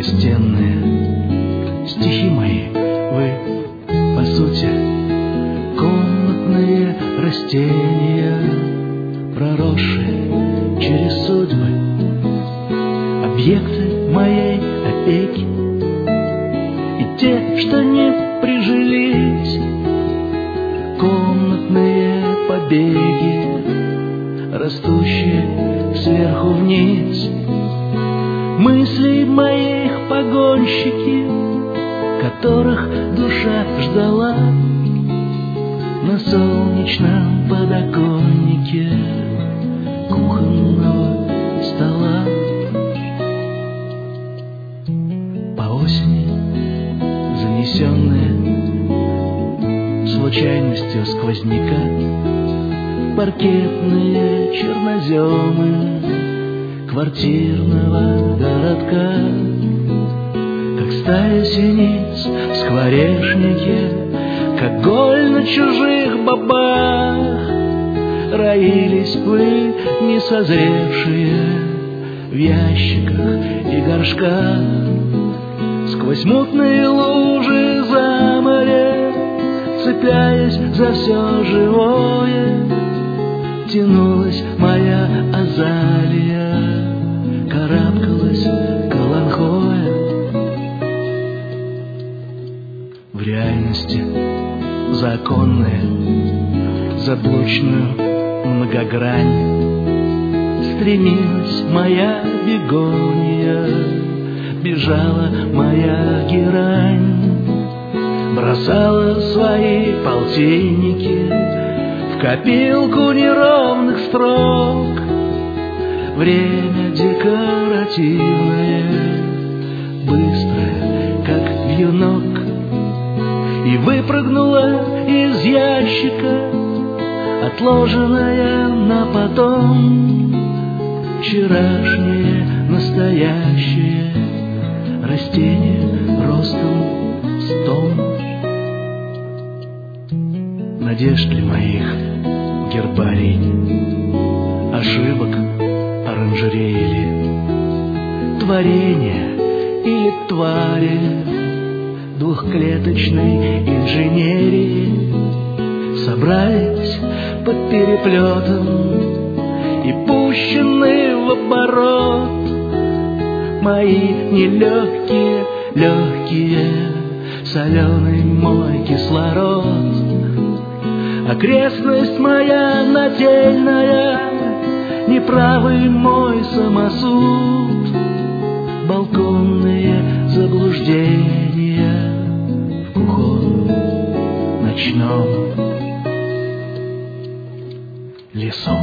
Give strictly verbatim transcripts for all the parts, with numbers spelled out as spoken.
настенные стихи мои, вы, по сути, комнатные растения, проросшие через судьбы, объекты моей опеки, и те, что не прижились, комнатные побеги, растущие сверху вниз, мыслей моих погонщики, которых душа ждала на солнечном подоконнике кухонного стола. По осени занесенные случайностью сквозняка паркетные черноземы квартирного городка, как стая синиц в скворечнике, как голь на чужих бобах, роились вы, не созревшие, в ящиках и горшках. Сквозь мутные лужи за море, цепляясь за все живое, тянулась моя азалия, карабкалась каланхоя. В реальности законная, заблочную многогрань стремилась моя бегония, бежала моя герань, бросала свои полтинники в копилку неровных строк. Время декоративное, быстрое, как вьюнок, и выпрыгнула из ящика, отложенная на потом, вчерашнее настоящее растение ростом с том. Надежд ли моих гербарий, ошибок оранжереи ли, творения или твари двухклеточной инженерии собрались под переплетом и пущены в оборот мои нелегкие, легкие, соленый мой кислород. Окрестность моя нательная, неправый мой самосуд, балконные заблуждения в кухонном ночном лесу.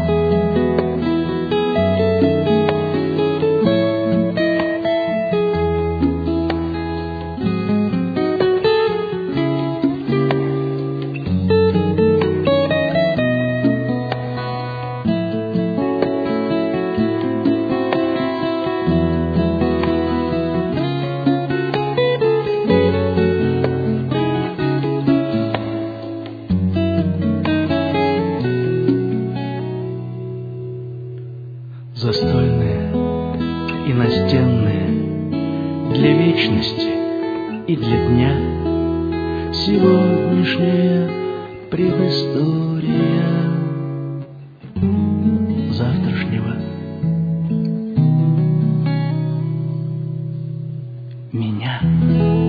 Застольные и настенные, для вечности и для дня, сегодняшняя предыстория завтрашнего меня.